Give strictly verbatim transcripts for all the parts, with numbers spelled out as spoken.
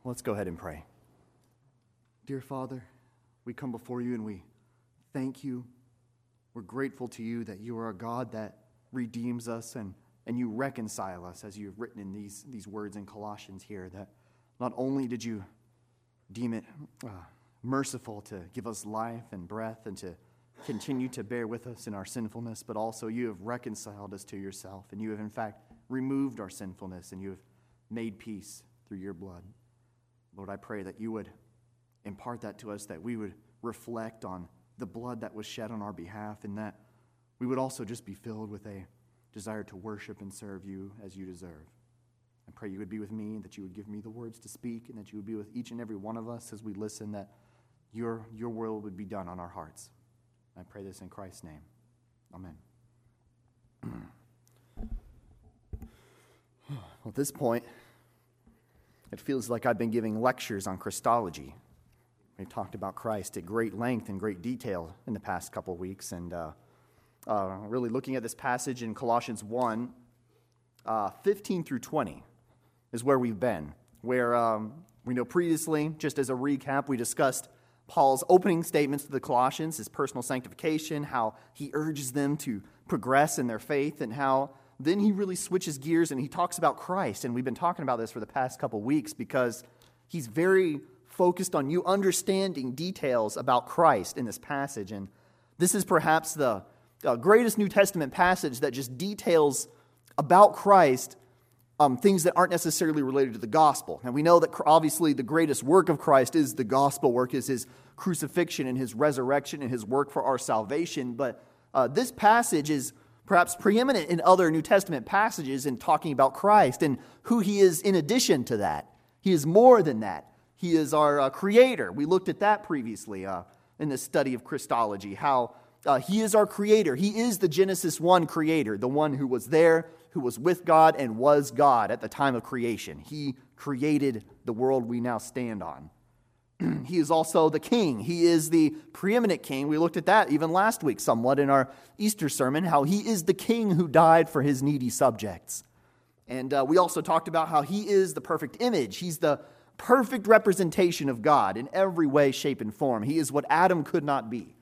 Let's go ahead and pray. Dear Father, we come before you and we thank you. We're grateful to you that you are a God that redeems us and, and you reconcile us, as you've written in these, these words in Colossians here, that not only did you deem it uh, merciful to give us life and breath and to continue to bear with us in our sinfulness, but also you have reconciled us to yourself, and you have in fact removed our sinfulness, and you have made peace through your blood. Lord, I pray that you would impart that to us, that we would reflect on the blood that was shed on our behalf, and that we would also just be filled with a desire to worship and serve you as you deserve. I pray you would be with me, that you would give me the words to speak, and that you would be with each and every one of us as we listen, that your, your will would be done on our hearts. I pray this in Christ's name. Amen. Well, at this point, it feels like I've been giving lectures on Christology. We've talked about Christ at great length and great detail in the past couple of weeks, and uh, uh, really looking at this passage in Colossians one, uh, fifteen through twenty is where we've been, where um, we know previously, just as a recap, we discussed Paul's opening statements to the Colossians, his personal sanctification, how he urges them to progress in their faith, and how then he really switches gears and he talks about Christ. And we've been talking about this for the past couple weeks because he's very focused on you understanding details about Christ in this passage. And this is perhaps the uh, greatest New Testament passage that just details about Christ um, things that aren't necessarily related to the gospel. And we know that obviously the greatest work of Christ is the gospel work, is his crucifixion and his resurrection and his work for our salvation. But uh, this passage is perhaps preeminent in other New Testament passages in talking about Christ and who he is in addition to that. He is more than that. He is our uh, creator. We looked at that previously uh, in the study of Christology, how uh, he is our creator. He is the Genesis one creator, the one who was there, who was with God and was God at the time of creation. He created the world we now stand on. He is also the king. He is the preeminent king. We looked at that even last week somewhat in our Easter sermon, how he is the king who died for his needy subjects. And uh, we also talked about how he is the perfect image. He's the perfect representation of God in every way, shape, and form. He is what Adam could not be.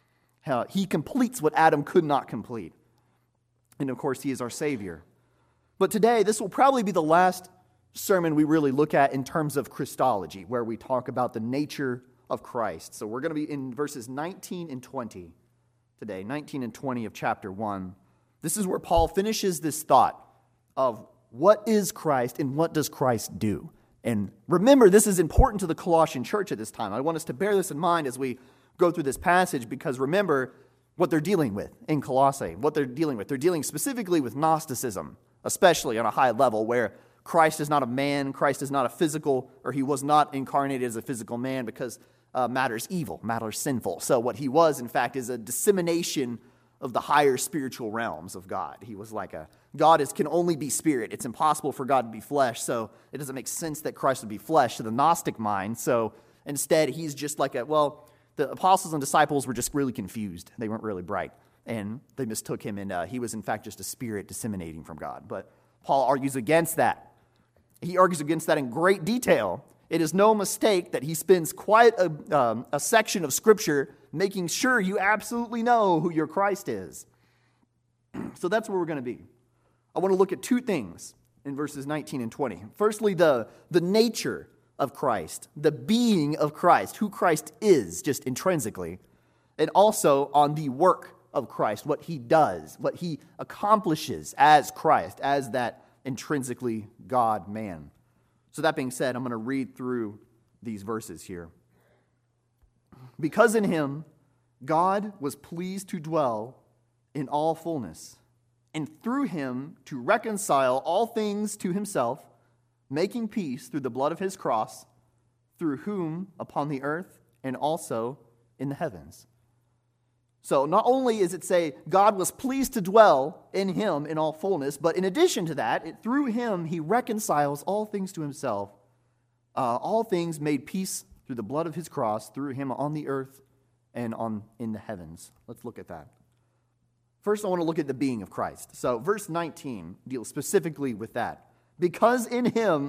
Uh, he completes what Adam could not complete. And of course, he is our Savior. But today, this will probably be the last sermon we really look at in terms of Christology, where we talk about the nature of Christ. So we're going to be in verses nineteen and twenty today, nineteen and twenty of chapter one. This is where Paul finishes this thought of what is Christ and what does Christ do. And remember, this is important to the Colossian church at this time. I want us to bear this in mind as we go through this passage, because remember what they're dealing with in Colossae, what they're dealing with. They're dealing specifically with Gnosticism, especially on a high level, where Christ is not a man, Christ is not a physical, or he was not incarnated as a physical man, because uh, matter's evil, matter's sinful. So what he was, in fact, is a dissemination of the higher spiritual realms of God. He was like a, God is can only be spirit. It's impossible for God to be flesh, so it doesn't make sense that Christ would be flesh to the Gnostic mind. So instead, he's just like a, well, the apostles and disciples were just really confused. They weren't really bright, and they mistook him, and uh, he was, in fact, just a spirit disseminating from God. But Paul argues against that. He argues against that in great detail. It is no mistake that he spends quite a, um, a section of Scripture making sure you absolutely know who your Christ is. So that's where we're going to be. I want to look at two things in verses nineteen and twenty. Firstly, the, the nature of Christ, the being of Christ, who Christ is just intrinsically, and also on the work of Christ, what he does, what he accomplishes as Christ, as that intrinsically God-man. So that being said, I'm going to read through these verses here. Because in him, God was pleased to dwell in all fullness, and through him to reconcile all things to himself, making peace through the blood of his cross, through whom upon the earth and also in the heavens. So not only is it say God was pleased to dwell in him in all fullness, but in addition to that, it, through him he reconciles all things to himself, uh, all things made peace through the blood of his cross, through him on the earth and on in the heavens. Let's look at that. First, I want to look at the being of Christ. So verse nineteen deals specifically with that. Because in him,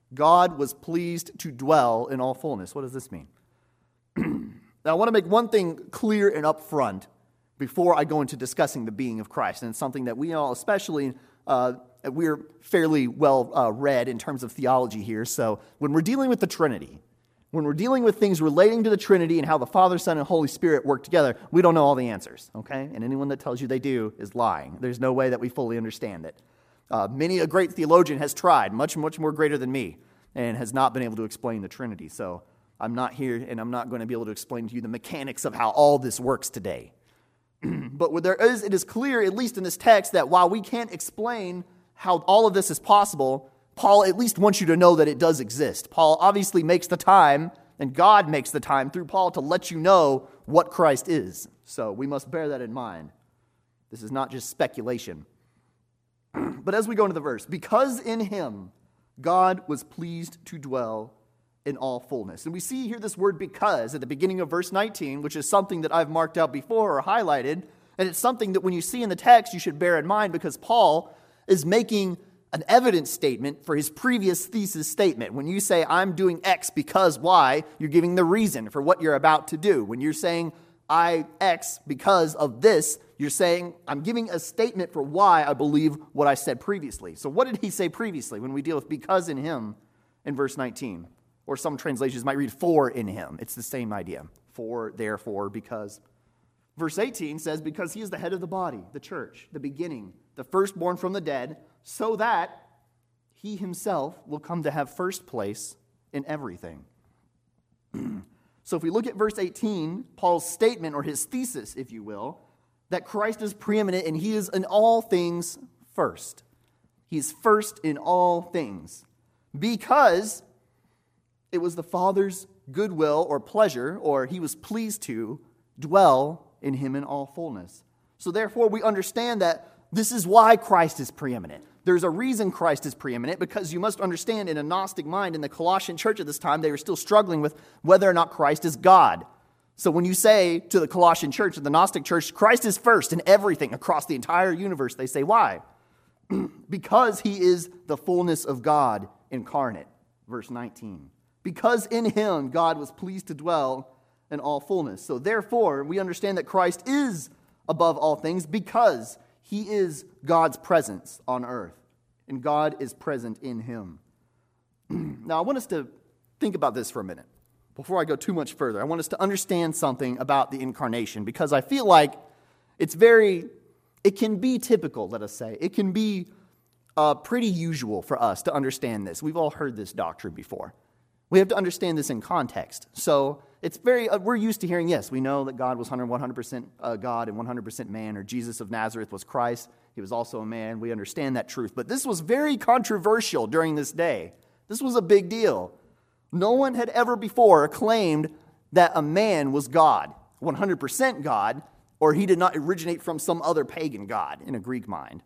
God was pleased to dwell in all fullness. What does this mean? Now, I want to make one thing clear and upfront before I go into discussing the being of Christ. And it's something that we all, especially, uh, we're fairly well uh, read in terms of theology here. So when we're dealing with the Trinity, when we're dealing with things relating to the Trinity and how the Father, Son, and Holy Spirit work together, we don't know all the answers, okay? And anyone that tells you they do is lying. There's no way that we fully understand it. Uh, many a great theologian has tried, much, much more greater than me, and has not been able to explain the Trinity. So I'm not here, and I'm not going to be able to explain to you the mechanics of how all this works today. But what there is, it is clear, at least in this text, that while we can't explain how all of this is possible, Paul at least wants you to know that it does exist. Paul obviously makes the time, and God makes the time through Paul to let you know what Christ is. So we must bear that in mind. This is not just speculation. But as we go into the verse, because in him God was pleased to dwell in all fullness. And we see here this word because at the beginning of verse nineteen, which is something that I've marked out before or highlighted. And it's something that when you see in the text, you should bear in mind because Paul is making an evidence statement for his previous thesis statement. When you say, I'm doing X because Y, you're giving the reason for what you're about to do. When you're saying, I X because of this, you're saying, I'm giving a statement for why I believe what I said previously. So what did he say previously when we deal with because in him in verse nineteen? Or some translations might read for in him. It's the same idea. For, therefore, because. Verse eighteen says, because he is the head of the body, the church, the beginning, the firstborn from the dead, so that he himself will come to have first place in everything. So if we look at verse eighteen, Paul's statement, or his thesis, if you will, that Christ is preeminent and he is in all things first. He is first in all things. Because it was the Father's goodwill or pleasure, or he was pleased to dwell in him in all fullness. So therefore we understand that this is why Christ is preeminent. There's a reason Christ is preeminent, because you must understand in a Gnostic mind, in the Colossian church at this time, they were still struggling with whether or not Christ is God. So when you say to the Colossian church, to the Gnostic church, Christ is first in everything across the entire universe, they say, why? Because he is the fullness of God incarnate. Verse nineteen. Because in him God was pleased to dwell in all fullness. So therefore, we understand that Christ is above all things because he is God's presence on earth. And God is present in him. Now, I want us to think about this for a minute. Before I go too much further, I want us to understand something about the incarnation, because I feel like it's very, it can be typical, let us say. It can be uh, pretty usual for us to understand this. We've all heard this doctrine before. We have to understand this in context. So it's very, uh, we're used to hearing, yes, we know that God was one hundred percent uh, God and one hundred percent man, or Jesus of Nazareth was Christ. He was also a man. We understand that truth. But this was very controversial during this day. This was a big deal. No one had ever before claimed that a man was God, one hundred percent God, or he did not originate from some other pagan god in a Greek mind.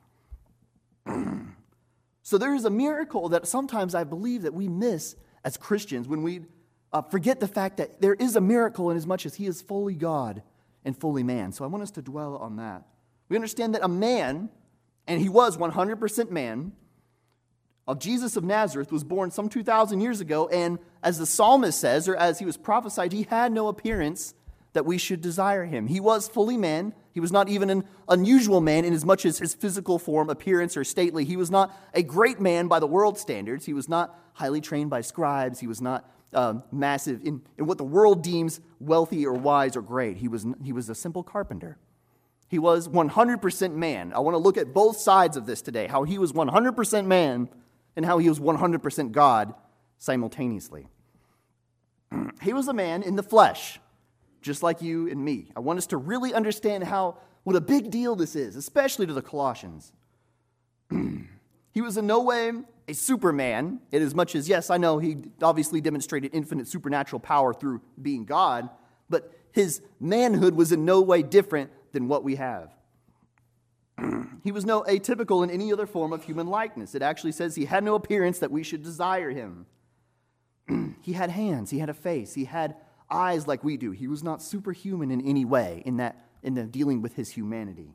So there is a miracle that sometimes I believe that we miss as Christians when we uh, forget the fact that there is a miracle in as much as he is fully God and fully man. So I want us to dwell on that. We understand that a man, and he was one hundred percent man, of Jesus of Nazareth was born some two thousand years ago, and as the psalmist says, or as he was prophesied, he had no appearance that we should desire him. He was fully man. He was not even an unusual man in as much as his physical form, appearance, or stately. He was not a great man by the world standards. He was not highly trained by scribes. He was not um, massive in, in what the world deems wealthy or wise or great. He was, he was a simple carpenter. He was one hundred percent man. I want to look at both sides of this today, how he was one hundred percent man and how he was one hundred percent God simultaneously. He was a man in the flesh, just like you and me. I want us to really understand how, what a big deal this is, especially to the Colossians. He was in no way a superman, in as much as, yes, I know he obviously demonstrated infinite supernatural power through being God, but his manhood was in no way different than what we have. He was no atypical in any other form of human likeness. It actually says he had no appearance that we should desire him. He had hands, he had a face, he had eyes like we do. He was not superhuman in any way in that in the dealing with his humanity.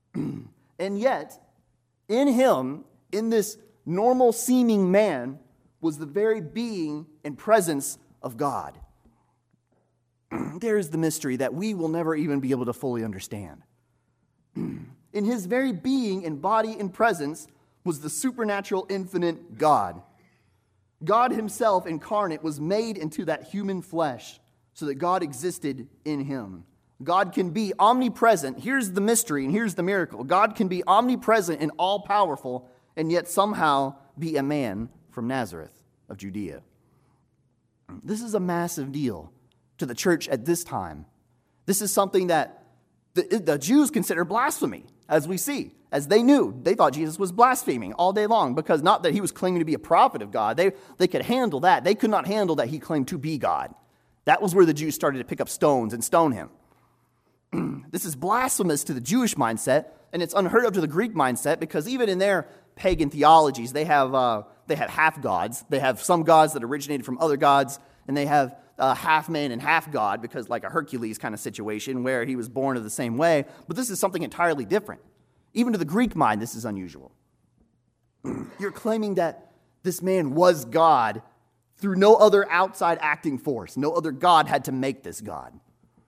And yet, in him, in this normal seeming man, was the very being and presence of God. There is the mystery that we will never even be able to fully understand. In his very being and body and presence was the supernatural infinite God. God himself incarnate was made into that human flesh so that God existed in him. God can be omnipresent. Here's the mystery and here's the miracle. God can be omnipresent and all-powerful and yet somehow be a man from Nazareth of Judea. This is a massive deal to the church at this time. This is something that the, the Jews consider blasphemy, as we see. As they knew, they thought Jesus was blaspheming all day long because not that he was claiming to be a prophet of God. They, they could handle that. They could not handle that he claimed to be God. That was where the Jews started to pick up stones and stone him. This is blasphemous to the Jewish mindset, and it's unheard of to the Greek mindset because even in their pagan theologies, they have uh, they have half gods. They have some gods that originated from other gods, and they have uh, half man and half God because like a Hercules kind of situation where he was born of the same way. But this is something entirely different. Even to the Greek mind, this is unusual. You're claiming that this man was God through no other outside acting force. No other God had to make this God.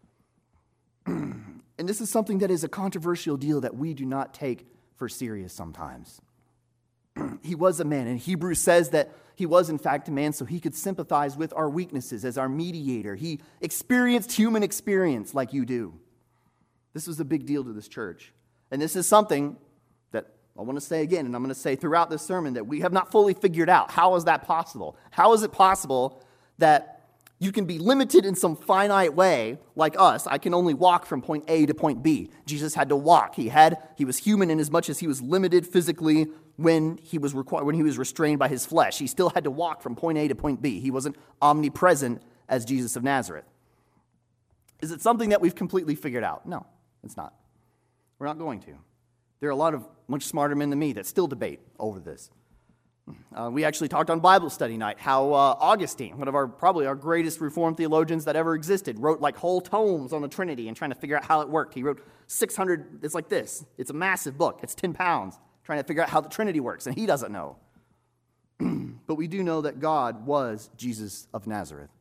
And this is something that is a controversial deal that we do not take for serious sometimes. He was a man, and Hebrews says that he was in fact a man so he could sympathize with our weaknesses as our mediator. He experienced human experience like you do. This was a big deal to this church. And this is something that I want to say again, and I'm going to say throughout this sermon, that we have not fully figured out. How is that possible? How is it possible that you can be limited in some finite way, like us? I can only walk from point A to point B. Jesus had to walk. He had he was human in as much as he was limited physically when he was required when he was restrained by his flesh. He still had to walk from point A to point B. He wasn't omnipresent as Jesus of Nazareth. Is it something that we've completely figured out? No, it's not. We're not going to. There are a lot of much smarter men than me that still debate over this. Uh, we actually talked on Bible study night how uh, Augustine, one of our probably our greatest Reformed theologians that ever existed, wrote like whole tomes on the Trinity and trying to figure out how it worked. He wrote six hundred, it's like this. It's a massive book. It's ten pounds, trying to figure out how the Trinity works, and he doesn't know. But we do know that God was Jesus of Nazareth.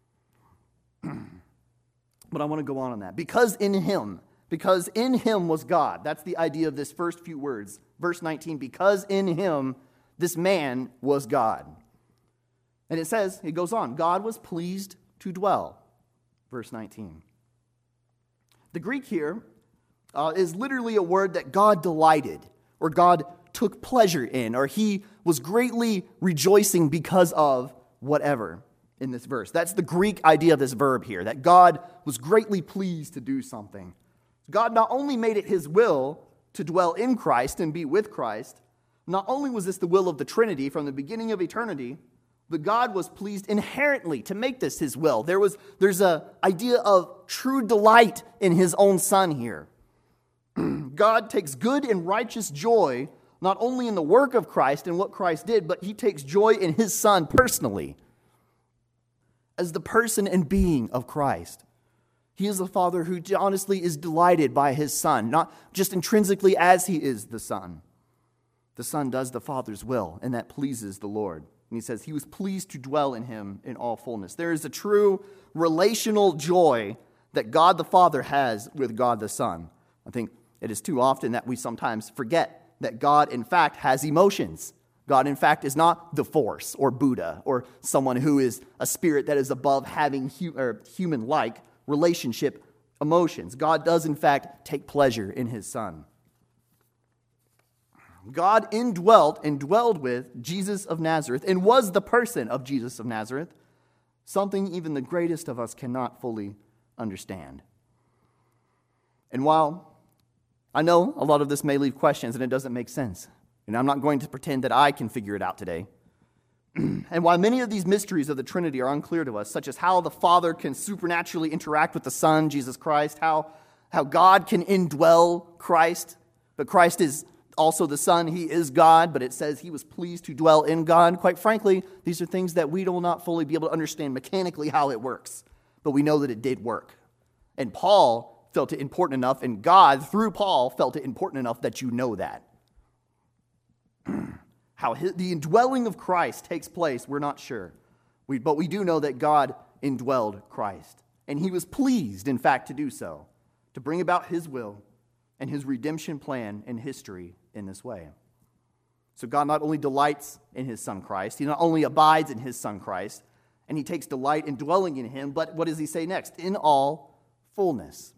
But I want to go on on that. Because in him, because in him was God. That's the idea of this first few words. Verse nineteen, because in him this man was God. And it says, it goes on, God was pleased to dwell. Verse nineteen. The Greek here uh, is literally a word that God delighted, or God took pleasure in, or he was greatly rejoicing because of whatever in this verse. That's the Greek idea of this verb here, that God was greatly pleased to do something. God not only made it his will to dwell in Christ and be with Christ, not only was this the will of the Trinity from the beginning of eternity, but God was pleased inherently to make this his will. There was, there's an idea of true delight in his own Son here. God takes good and righteous joy not only in the work of Christ and what Christ did, but he takes joy in his Son personally as the person and being of Christ. He is the Father who honestly is delighted by his Son, not just intrinsically as he is the Son. The Son does the Father's will, and that pleases the Lord. And he says he was pleased to dwell in him in all fullness. There is a true relational joy that God the Father has with God the Son. I think it is too often that we sometimes forget that God, in fact, has emotions. God, in fact, is not the Force or Buddha or someone who is a spirit that is above having hu- or human-like relationship emotions. God does, in fact, take pleasure in his Son. God indwelt and dwelled with Jesus of Nazareth and was the person of Jesus of Nazareth, something even the greatest of us cannot fully understand. And while I know a lot of this may leave questions and it doesn't make sense, and I'm not going to pretend that I can figure it out today, and while many of these mysteries of the Trinity are unclear to us, such as how the Father can supernaturally interact with the Son, Jesus Christ, how, how God can indwell Christ, but Christ is also the Son, he is God, but it says he was pleased to dwell in God. Quite frankly, these are things that we will not fully be able to understand mechanically how it works, but we know that it did work. And Paul felt it important enough, and God, through Paul, felt it important enough that you know that. How his, the indwelling of Christ takes place, we're not sure. We, but we do know that God indwelled Christ. And he was pleased, in fact, to do so, to bring about his will and his redemption plan in history in this way. So God not only delights in his Son Christ, he not only abides in his Son Christ, and he takes delight in dwelling in him, but what does he say next? In all fullness.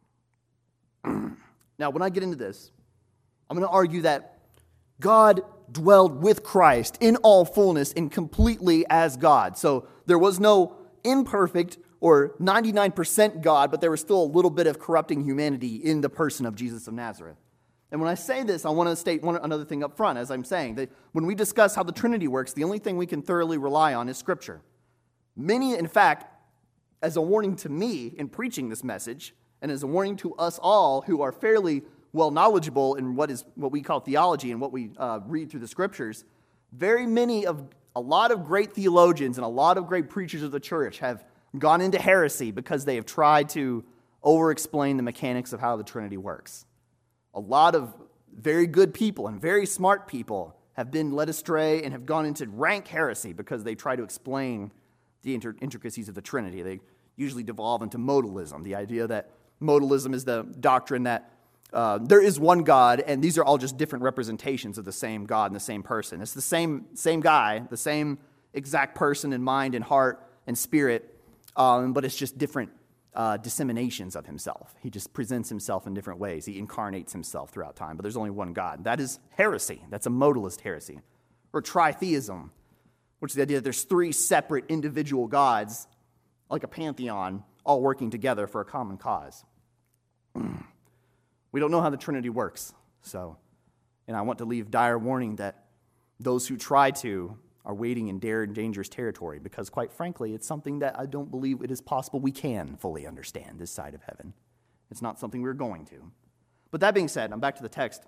Now, when I get into this, I'm going to argue that God dwelled with Christ in all fullness and completely as God. So there was no imperfect or ninety-nine percent God, but there was still a little bit of corrupting humanity in the person of Jesus of Nazareth. And when I say this, I want to state one another thing up front, as I'm saying, that when we discuss how the Trinity works, the only thing we can thoroughly rely on is Scripture. Many, in fact, as a warning to me in preaching this message, and as a warning to us all who are fairly well knowledgeable in what is what we call theology and what we uh, read through the Scriptures, very many of, a lot of great theologians and a lot of great preachers of the church have gone into heresy because they have tried to over-explain the mechanics of how the Trinity works. A lot of very good people and very smart people have been led astray and have gone into rank heresy because they try to explain the inter- intricacies of the Trinity. They usually devolve into modalism, the idea that modalism is the doctrine that uh, there is one God, and these are all just different representations of the same God and the same person. It's the same same guy, the same exact person in mind and heart and spirit, um, but it's just different uh, disseminations of himself. He just presents himself in different ways. He incarnates himself throughout time, but there's only one God. That is heresy. That's a modalist heresy. Or tritheism, which is the idea that there's three separate individual gods, like a pantheon, all working together for a common cause. We don't know how the Trinity works, so, and I want to leave dire warning that those who try to are wading in dare and dangerous territory, because quite frankly, it's something that I don't believe it is possible we can fully understand this side of heaven. It's not something we're going to. But that being said, I'm back to the text.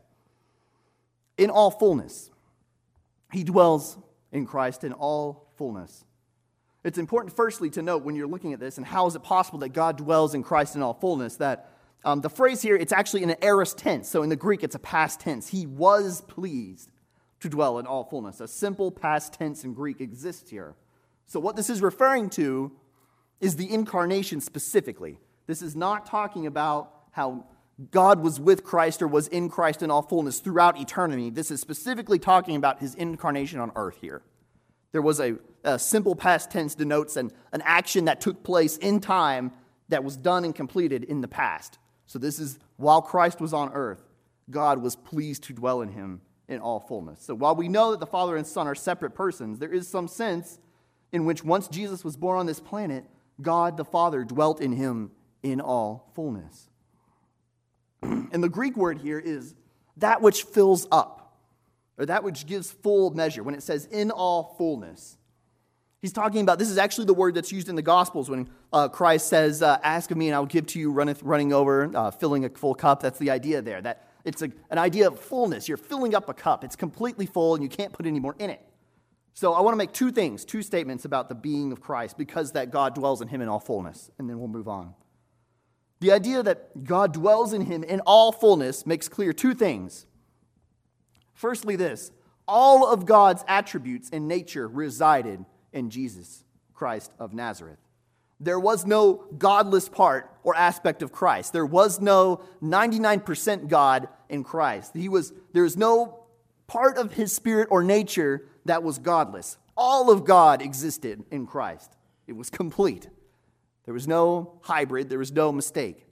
In all fullness, he dwells in Christ in all fullness. It's important, firstly, to note when you're looking at this, and how is it possible that God dwells in Christ in all fullness, that um, the phrase here, it's actually in an aorist tense. So in the Greek, it's a past tense. He was pleased to dwell in all fullness. A simple past tense in Greek exists here. So what this is referring to is the incarnation specifically. This is not talking about how God was with Christ or was in Christ in all fullness throughout eternity. This is specifically talking about his incarnation on earth here. There was a, a simple past tense denotes an, an action that took place in time that was done and completed in the past. So this is, while Christ was on earth, God was pleased to dwell in him in all fullness. So while we know that the Father and Son are separate persons, there is some sense in which once Jesus was born on this planet, God the Father dwelt in him in all fullness. And the Greek word here is that which fills up, or that which gives full measure. When it says in all fullness, he's talking about, this is actually the word that's used in the Gospels when uh, Christ says, uh, ask of me and I'll give to you, runneth, running over, uh, filling a full cup. That's the idea there, that it's a, an idea of fullness. You're filling up a cup. It's completely full and you can't put any more in it. So I want to make two things, two statements about the being of Christ, because that God dwells in him in all fullness, and then we'll move on. The idea that God dwells in him in all fullness makes clear two things. Firstly, this: all of God's attributes and nature resided in Jesus Christ of Nazareth. There was no godless part or aspect of Christ. There was no ninety-nine percent God in Christ. He was, there's no part of his spirit or nature that was godless. All of God existed in Christ. It was complete. There was no hybrid. There was no mistake.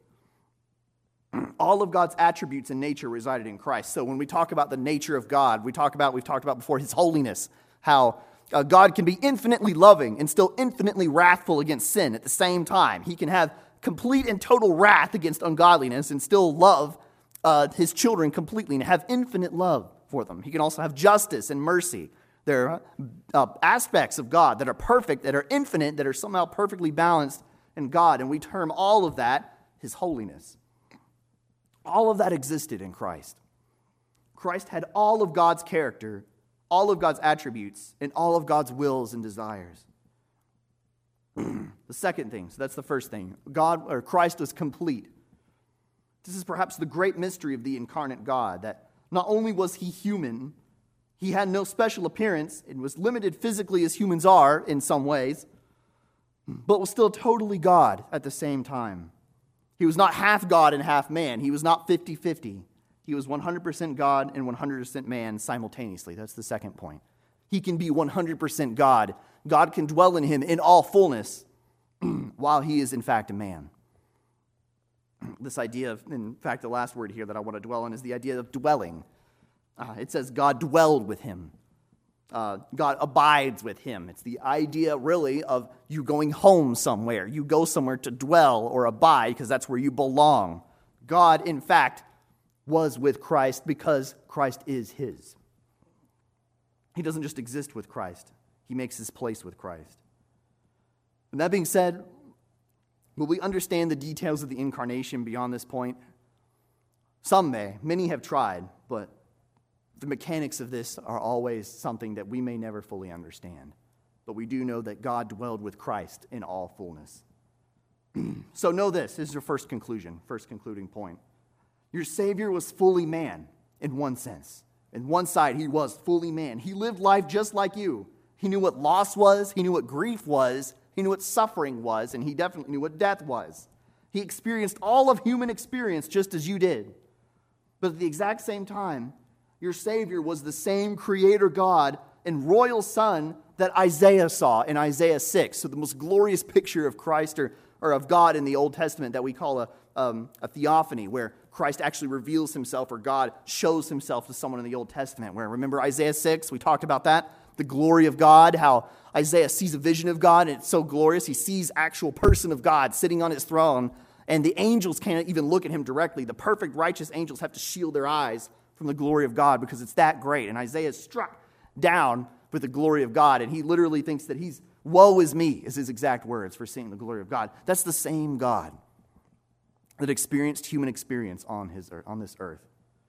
All of God's attributes and nature resided in Christ. So when we talk about the nature of God, we talk about, we've talked about before, his holiness, how uh, God can be infinitely loving and still infinitely wrathful against sin at the same time. He can have complete and total wrath against ungodliness and still love uh, his children completely and have infinite love for them. He can also have justice and mercy. There are uh, aspects of God that are perfect, that are infinite, that are somehow perfectly balanced in God, and we term all of that his holiness. All of that existed in Christ. Christ had all of God's character, all of God's attributes, and all of God's wills and desires. The second thing, so that's the first thing, God or Christ was complete. This is perhaps the great mystery of the incarnate God, that not only was he human, He had no special appearance and was limited physically as humans are in some ways, but was still totally God at the same time. He was not half God and half man. He was not fifty-fifty. He was one hundred percent God and one hundred percent man simultaneously. That's the second point. He can be one hundred percent God. God can dwell in him in all fullness while he is in fact a man. This idea of, in fact, the last word here that I want to dwell on is the idea of dwelling. Uh, it says God dwelled with him. Uh, God abides with him. It's the idea, really, of you going home somewhere. You go somewhere to dwell or abide because that's where you belong. God, in fact, was with Christ because Christ is his. He doesn't just exist with Christ. He makes his place with Christ. And that being said, will we understand the details of the incarnation beyond this point? Some may. Many have tried, but the mechanics of this are always something that we may never fully understand. But we do know that God dwelled with Christ in all fullness. So know this. This is your first conclusion, first concluding point. Your Savior was fully man in one sense. In one side, he was fully man. He lived life just like you. He knew what loss was. He knew what grief was. He knew what suffering was. And he definitely knew what death was. He experienced all of human experience just as you did. But at the exact same time, your Savior was the same Creator God and royal Son that Isaiah saw in Isaiah six. So the most glorious picture of Christ or, or of God in the Old Testament that we call a, um, a theophany, where Christ actually reveals himself or God shows himself to someone in the Old Testament. Where, remember Isaiah six? We talked about that. The glory of God, how Isaiah sees a vision of God, and it's so glorious. He sees actual person of God sitting on his throne, and the angels can't even look at him directly. The perfect righteous angels have to shield their eyes from the glory of God because it's that great. And Isaiah is struck down with the glory of God, and he literally thinks that he's, woe is me, is his exact words for seeing the glory of God. That's the same God that experienced human experience on his on this earth.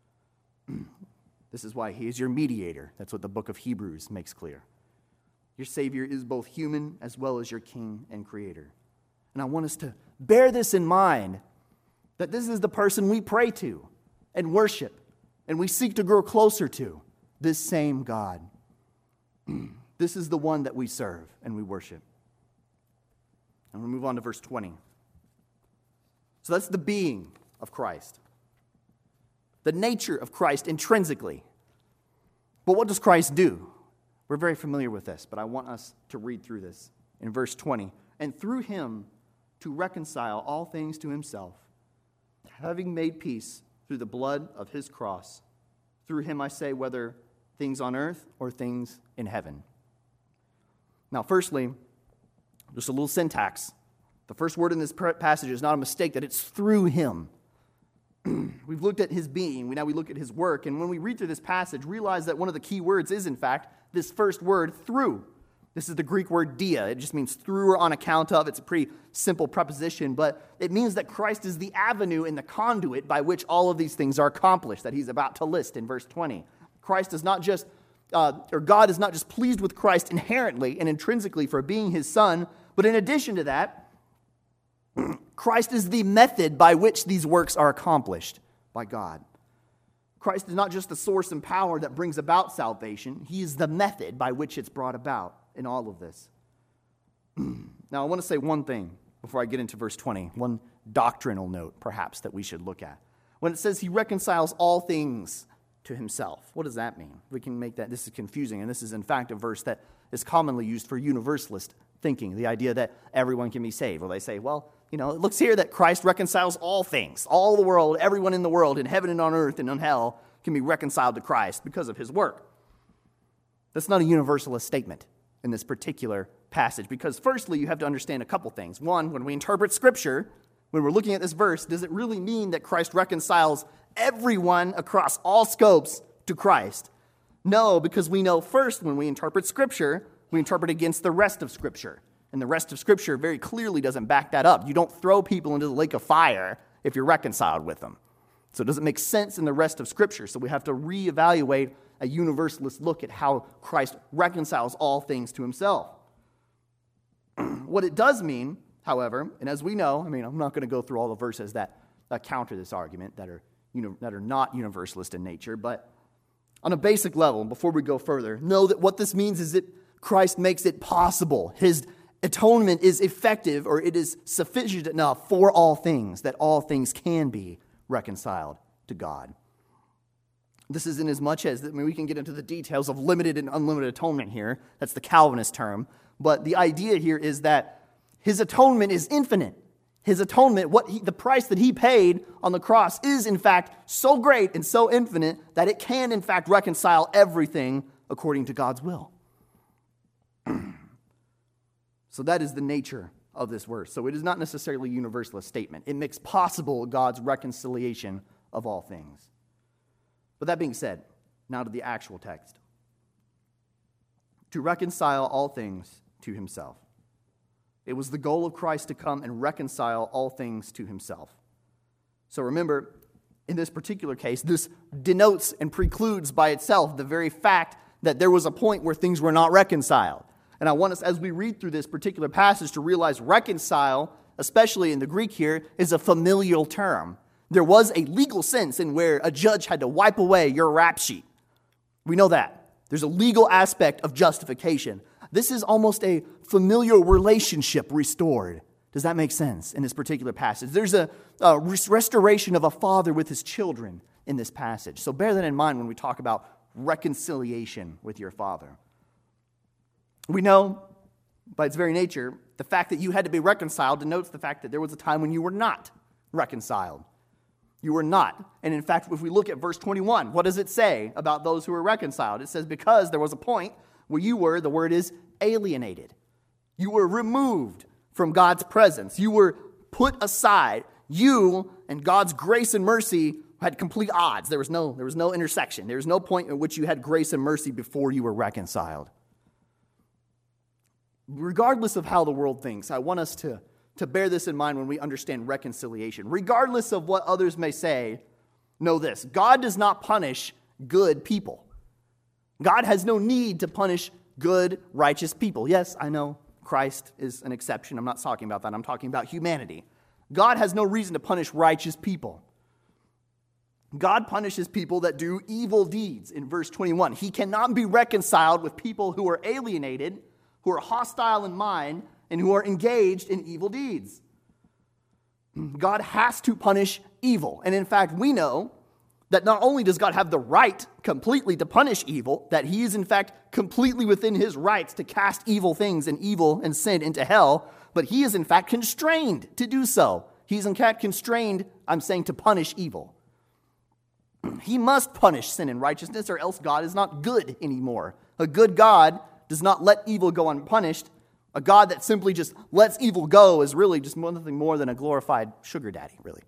This is why he is your mediator. That's what the book of Hebrews makes clear. Your Savior is both human as well as your King and Creator. And I want us to bear this in mind, that this is the person we pray to and worship, and we seek to grow closer to, this same God. This is the one that we serve and we worship. And we'll move on to verse twenty. So that's the being of Christ. The nature of Christ intrinsically. But what does Christ do? We're very familiar with this, but I want us to read through this in verse twenty. And through him to reconcile all things to himself, having made peace through the blood of his cross. Through him I say, whether things on earth or things in heaven. Now, firstly, just a little syntax. The first word in this passage is not a mistake, that it's through him. We've looked at his being, we now we look at his work, and when we read through this passage, realize that one of the key words is, in fact, this first word, through. This is the Greek word dia. It just means through or on account of. It's a pretty simple preposition, but it means that Christ is the avenue and the conduit by which all of these things are accomplished, that he's about to list in verse twenty. Christ is not just, uh, or God is not just pleased with Christ inherently and intrinsically for being his son, but in addition to that, Christ is the method by which these works are accomplished by God. Christ is not just the source and power that brings about salvation. He is the method by which it's brought about in all of this. Now, I want to say one thing before I get into verse twenty, one doctrinal note, perhaps, that we should look at. When it says he reconciles all things to himself, what does that mean? We can make that, this is confusing, and this is, in fact, a verse that is commonly used for universalist thinking, the idea that everyone can be saved. Well, they say, well, you know, it looks here that Christ reconciles all things. All the world, everyone in the world, in heaven and on earth and on hell, can be reconciled to Christ because of his work. That's not a universalist statement in this particular passage, because firstly, you have to understand a couple things. One, when we interpret Scripture, when we're looking at this verse, does it really mean that Christ reconciles everyone across all scopes to Christ? No, because we know first, when we interpret Scripture, we interpret against the rest of Scripture. And the rest of Scripture very clearly doesn't back that up. You don't throw people into the lake of fire if you're reconciled with them. So it doesn't make sense in the rest of Scripture. So we have to reevaluate a universalist look at how Christ reconciles all things to himself. What it does mean, however, and as we know, I mean, I'm not going to go through all the verses that, that counter this argument, that are, you know, that are not universalist in nature, but On a basic level, before we go further, know that what this means is that Christ makes it possible. His atonement is effective, or it is sufficient enough for all things, that all things can be reconciled to God. This is in as much as, I mean, we can get into the details of limited and unlimited atonement here. That's the Calvinist term. But the idea here is that his atonement is infinite. His atonement, what he, the price that he paid on the cross is in fact so great and so infinite that it can in fact reconcile everything according to God's will. So that is the nature of this verse. So it is not necessarily a universalist statement. It makes possible God's reconciliation of all things. But that being said, now to the actual text. To reconcile all things to himself. It was the goal of Christ to come and reconcile all things to himself. So remember, in this particular case, this denotes and precludes by itself the very fact that there was a point where things were not reconciled. And I want us, as we read through this particular passage, to realize reconcile, especially in the Greek here, is a familial term. There was a legal sense in where a judge had to wipe away your rap sheet. We know that. There's a legal aspect of justification. This is almost a familial relationship restored. Does that make sense in this particular passage? There's a, a restoration of a father with his children in this passage. So bear that in mind when we talk about reconciliation with your father. We know, by its very nature, the fact that you had to be reconciled denotes the fact that there was a time when you were not reconciled. You were not. And in fact, if we look at verse twenty-one, what does it say about those who were reconciled? It says, because there was a point where you were, the word is alienated. You were removed from God's presence. You were put aside. You and God's grace and mercy had complete odds. There was no, there was no intersection. There was no point in which you had grace and mercy before you were reconciled. Regardless of how the world thinks, I want us to, to bear this in mind when we understand reconciliation. Regardless of what others may say, know this: God does not punish good people. God has no need to punish good, righteous people. Yes, I know Christ is an exception. I'm not talking about that. I'm talking about humanity. God has no reason to punish righteous people. God punishes people that do evil deeds in verse twenty-one. He cannot be reconciled with people who are alienated, who are hostile in mind, and who are engaged in evil deeds. God has to punish evil. And in fact, we know that not only does God have the right completely to punish evil, that he is in fact completely within his rights to cast evil things and evil and sin into hell, but he is in fact constrained to do so. He's in fact constrained, I'm saying, to punish evil. He must punish sin and righteousness, or else God is not good anymore. A good God does not let evil go unpunished. A God that simply just lets evil go is really just nothing more than a glorified sugar daddy, really.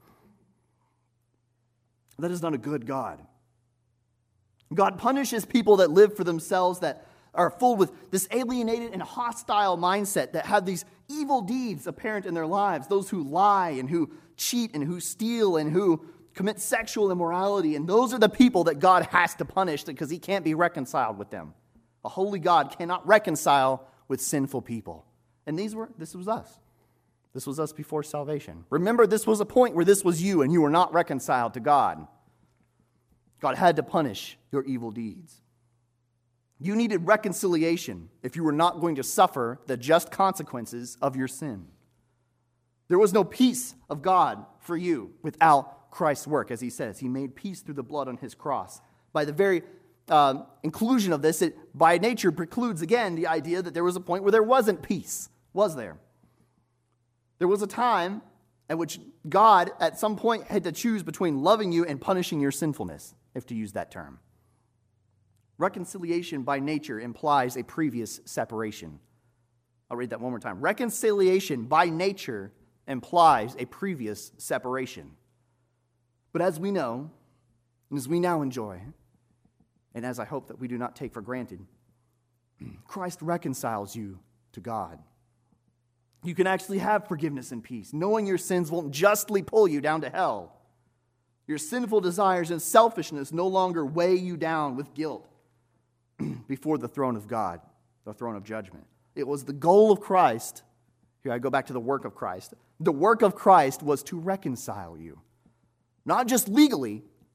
That is not a good God. God punishes people that live for themselves, that are full with this alienated and hostile mindset, that have these evil deeds apparent in their lives. Those who lie and who cheat and who steal and who commit sexual immorality. And those are the people that God has to punish because he can't be reconciled with them. A holy God cannot reconcile with sinful people. And these were this was us. This was us before salvation. Remember, this was a point where this was you and you were not reconciled to God. God had to punish your evil deeds. You needed reconciliation if you were not going to suffer the just consequences of your sin. There was no peace of God for you without Christ's work, as he says. He made peace through the blood on his cross. By the very uh, inclusion of this, it by nature precludes again the idea that there was a point where there wasn't peace, was there? There was a time at which God at some point had to choose between loving you and punishing your sinfulness, if to use that term. Reconciliation by nature implies a previous separation. I'll read that one more time. Reconciliation by nature implies a previous separation. But as we know, and as we now enjoy, and as I hope that we do not take for granted, Christ reconciles you to God. You can actually have forgiveness and peace, knowing your sins won't justly pull you down to hell. Your sinful desires and selfishness no longer weigh you down with guilt before the throne of God, the throne of judgment. It was the goal of Christ. Here I go back to the work of Christ. The work of Christ was to reconcile you. Not just legally,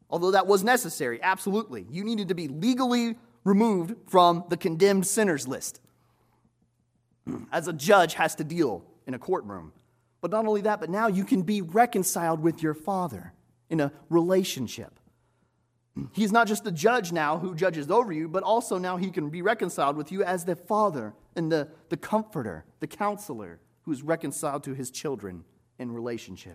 Although that was necessary, absolutely. You needed to be legally removed from the condemned sinners list, as a judge has to deal in a courtroom. But not only that, but now you can be reconciled with your Father in a relationship. He's not just the judge now who judges over you, but also now he can be reconciled with you as the Father and the, the comforter, the counselor, who is reconciled to his children in relationship.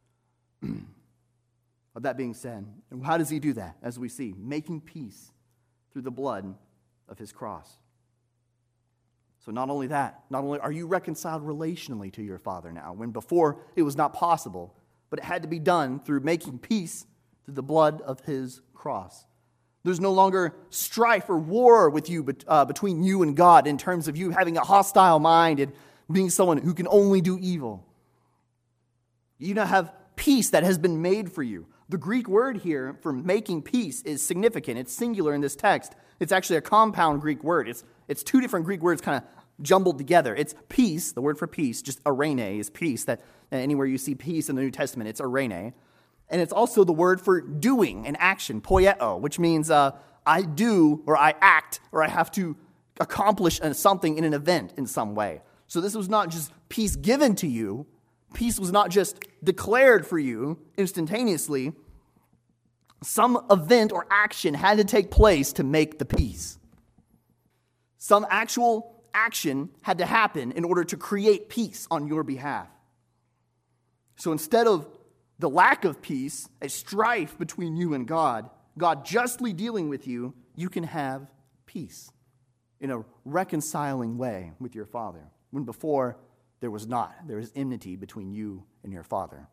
With that being said, how does he do that? As we see, making peace through the blood of his cross. So not only that, not only are you reconciled relationally to your Father now, when before it was not possible, but it had to be done through making peace through the blood of his cross. There's no longer strife or war with you, uh, between you and God in terms of you having a hostile mind and being someone who can only do evil. You now have peace that has been made for you. The Greek word here for making peace is significant. It's singular in this text. It's actually a compound Greek word. It's it's two different Greek words kind of jumbled together. It's peace, the word for peace, just eirene is peace. That anywhere you see peace in the New Testament, it's eirene. And it's also the word for doing an action, poieo, which means uh, I do or I act or I have to accomplish something in an event in some way. So this was not just peace given to you. Peace was not just declared for you instantaneously. Some event or action had to take place to make the peace. Some actual action had to happen in order to create peace on your behalf. So instead of the lack of peace, a strife between you and God, God justly dealing with you, you can have peace in a reconciling way with your Father, when before there was not. There was enmity between you and your Father.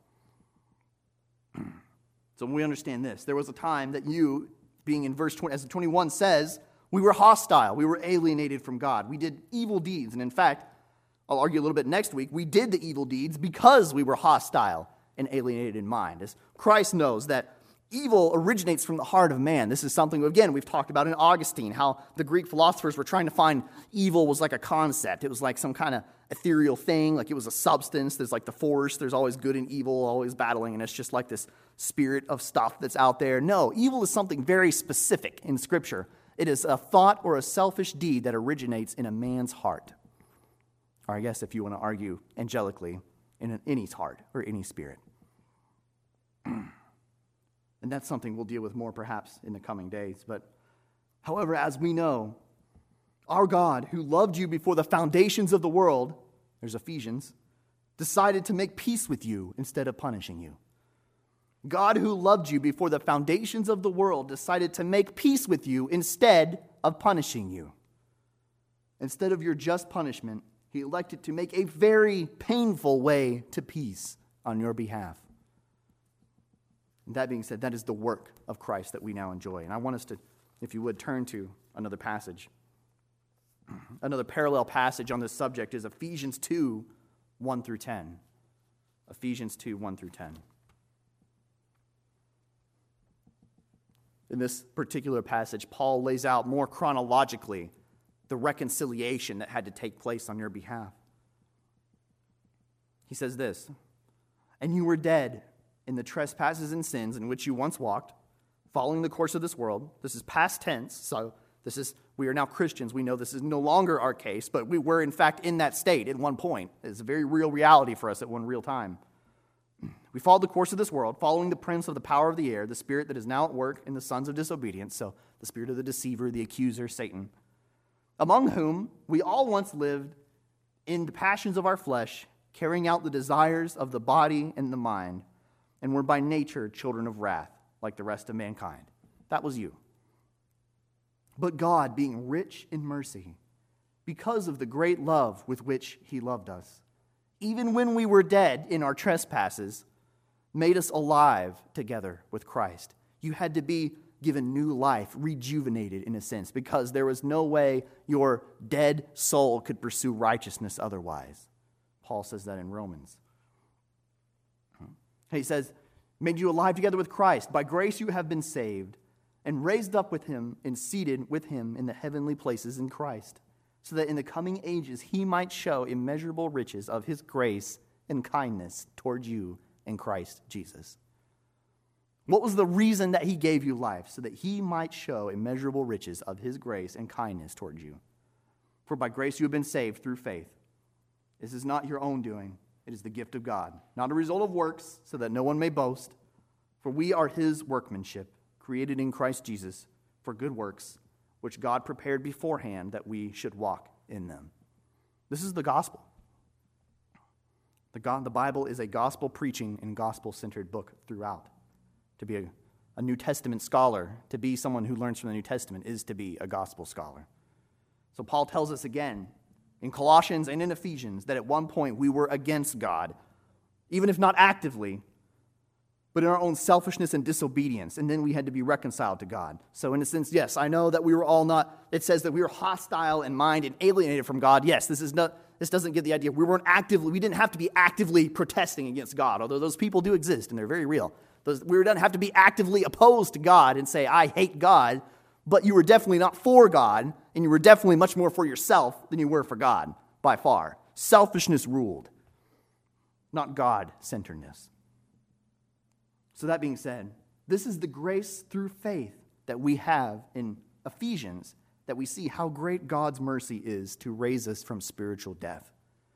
So when we understand this, there was a time that you, being in verse twenty, as twenty-one says, we were hostile. We were alienated from God. We did evil deeds. And in fact, I'll argue a little bit next week, we did the evil deeds because we were hostile and alienated in mind. As Christ knows that evil originates from the heart of man. This is something, again, we've talked about in Augustine, how the Greek philosophers were trying to find evil was like a concept. It was like some kind of ethereal thing, like it was a substance. There's like the force. There's always good and evil, always battling, and it's just like this spirit of stuff that's out there. No, evil is something very specific in Scripture. It is a thought or a selfish deed that originates in a man's heart. Or I guess if you want to argue angelically, in any's heart or any spirit. And that's something we'll deal with more perhaps in the coming days. But however, as we know, our God, who loved you before the foundations of the world, there's Ephesians, decided to make peace with you instead of punishing you. God, who loved you before the foundations of the world, decided to make peace with you instead of punishing you. Instead of your just punishment, he elected to make a very painful way to peace on your behalf. And that being said, that is the work of Christ that we now enjoy. And I want us to, if you would, turn to another passage. Another parallel passage on this subject is Ephesians two, one through ten. Ephesians two, one through ten. In this particular passage, Paul lays out more chronologically the reconciliation that had to take place on your behalf. He says this, "And you were dead in the trespasses and sins in which you once walked, following the course of this world." This is past tense, so this is, we are now Christians. We know this is no longer our case, but we were in fact in that state at one point. It's a very real reality for us at one real time. We followed the course of this world, following the prince of the power of the air, the spirit that is now at work in the sons of disobedience, so the spirit of the deceiver, the accuser, Satan, among whom we all once lived in the passions of our flesh, carrying out the desires of the body and the mind, and were by nature children of wrath, like the rest of mankind. That was you. But God, being rich in mercy, because of the great love with which he loved us, even when we were dead in our trespasses, made us alive together with Christ. You had to be given new life, rejuvenated in a sense, because there was no way your dead soul could pursue righteousness otherwise. Paul says that in Romans. He says, made you alive together with Christ. By grace you have been saved, and raised up with him and seated with him in the heavenly places in Christ, so that in the coming ages he might show immeasurable riches of his grace and kindness toward you in Christ Jesus. What was the reason that he gave you life? So that he might show immeasurable riches of his grace and kindness towards you. For by grace you have been saved through faith. This is not your own doing. It is the gift of God, not a result of works, so that no one may boast. For we are his workmanship, created in Christ Jesus for good works, which God prepared beforehand that we should walk in them. This is the gospel. The, God, the Bible is a gospel-preaching and gospel-centered book throughout. To be a, a New Testament scholar, to be someone who learns from the New Testament, is to be a gospel scholar. So Paul tells us again, in Colossians and in Ephesians, that at one point we were against God, even if not actively, but in our own selfishness and disobedience, and then we had to be reconciled to God. So in a sense, yes, I know that we were all not, it says that we were hostile in mind and alienated from God. Yes, this is not, this doesn't get the idea. We weren't actively, we didn't have to be actively protesting against God, although those people do exist and they're very real. Those, we didn't have to be actively opposed to God and say, I hate God, but you were definitely not for God, and you were definitely much more for yourself than you were for God, by far. Selfishness ruled, not God-centeredness. So that being said, this is the grace through faith that we have in Ephesians, that we see how great God's mercy is to raise us from spiritual death.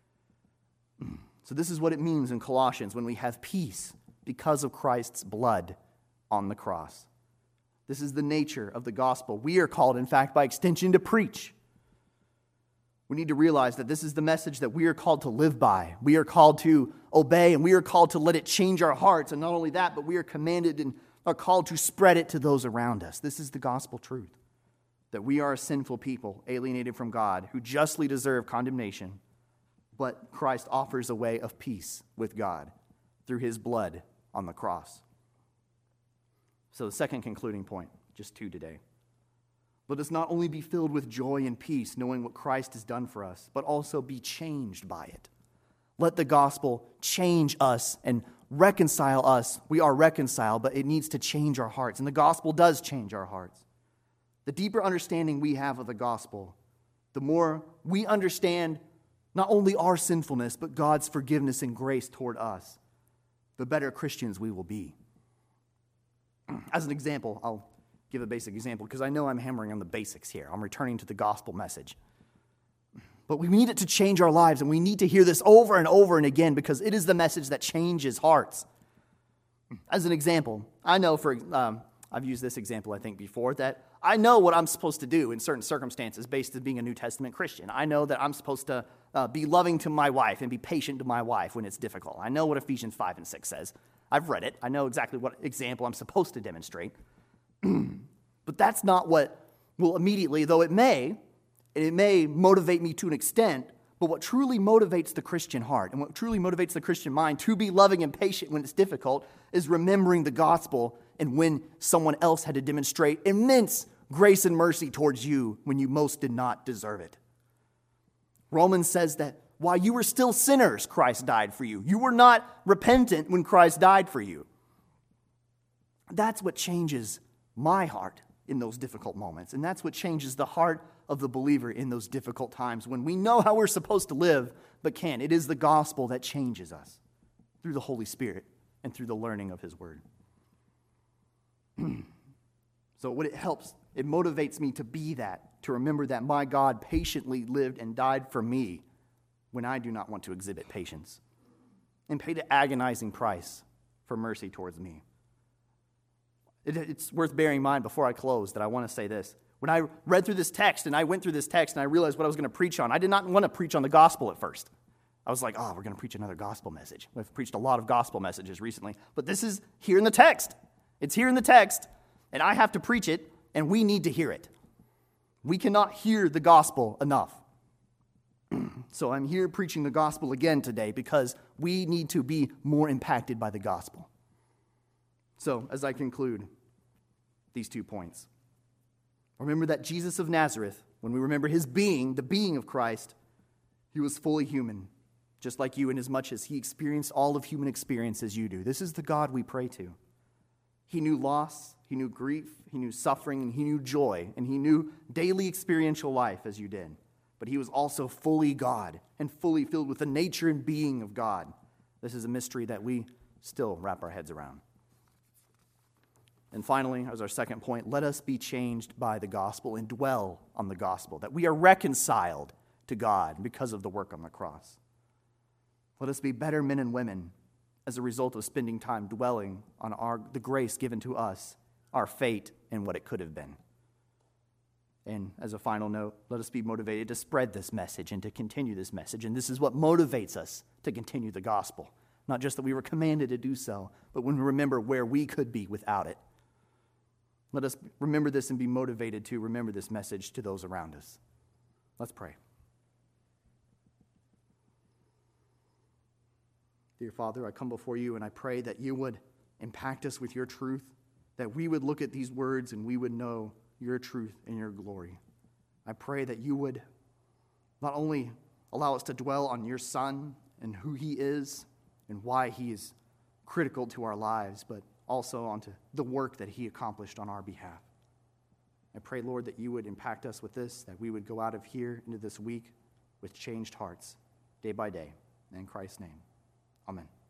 So this is what it means in Colossians when we have peace because of Christ's blood on the cross. This is the nature of the gospel. We are called, in fact, by extension, to preach. We need to realize that this is the message that we are called to live by. We are called to obey, and we are called to let it change our hearts. And not only that, but we are commanded and are called to spread it to those around us. This is the gospel truth, that we are a sinful people, alienated from God, who justly deserve condemnation, but Christ offers a way of peace with God through his blood on the cross. So the second concluding point, just two today. Let us not only be filled with joy and peace, knowing what Christ has done for us, but also be changed by it. Let the gospel change us and reconcile us. We are reconciled, but it needs to change our hearts. And the gospel does change our hearts. The deeper understanding we have of the gospel, the more we understand not only our sinfulness, but God's forgiveness and grace toward us, the better Christians we will be. As an example, I'll give a basic example because I know I'm hammering on the basics here. I'm returning to the gospel message. But we need it to change our lives, and we need to hear this over and over and again because it is the message that changes hearts. As an example, I know for, um, I've used this example I think before, that I know what I'm supposed to do in certain circumstances based on being a New Testament Christian. I know that I'm supposed to uh, be loving to my wife and be patient to my wife when it's difficult. I know what Ephesians five and six says. I've read it. I know exactly what example I'm supposed to demonstrate. But that's not what will immediately, though it may, and it may motivate me to an extent, but what truly motivates the Christian heart and what truly motivates the Christian mind to be loving and patient when it's difficult is remembering the gospel and when someone else had to demonstrate immense grace and mercy towards you when you most did not deserve it. Romans says that while you were still sinners, Christ died for you. You were not repentant when Christ died for you. That's what changes my heart in those difficult moments. And that's what changes the heart of the believer in those difficult times when we know how we're supposed to live, but can't. It is the gospel that changes us through the Holy Spirit and through the learning of his word. So what it helps, it motivates me to be that, to remember that my God patiently lived and died for me when I do not want to exhibit patience, and paid an agonizing price for mercy towards me. It, it's worth bearing in mind before I close that I want to say this. When I read through this text and I went through this text and I realized what I was going to preach on, I did not want to preach on the gospel at first. I was like, oh, we're going to preach another gospel message. We've preached a lot of gospel messages recently, but this is here in the text. It's here in the text, and I have to preach it, and we need to hear it. We cannot hear the gospel enough. So I'm here preaching the gospel again today because we need to be more impacted by the gospel. So as I conclude these two points, remember that Jesus of Nazareth, when we remember his being, the being of Christ, he was fully human, just like you, in as much as he experienced all of human experience as you do. This is the God we pray to. He knew loss, he knew grief, he knew suffering, and he knew joy, and he knew daily experiential life as you did. But he was also fully God and fully filled with the nature and being of God. This is a mystery that we still wrap our heads around. And finally, as our second point, let us be changed by the gospel and dwell on the gospel, that we are reconciled to God because of the work on the cross. Let us be better men and women as a result of spending time dwelling on our, the grace given to us, our fate, and what it could have been. And as a final note, let us be motivated to spread this message and to continue this message. And this is what motivates us to continue the gospel. Not just that we were commanded to do so, but when we remember where we could be without it. Let us remember this and be motivated to remember this message to those around us. Let's pray. Dear Father, I come before you and I pray that you would impact us with your truth, that we would look at these words and we would know your truth and your glory. I pray that you would not only allow us to dwell on your Son and who he is and why he is critical to our lives, but also onto the work that he accomplished on our behalf. I pray, Lord, that you would impact us with this, that we would go out of here into this week with changed hearts, day by day. In Christ's name, amen.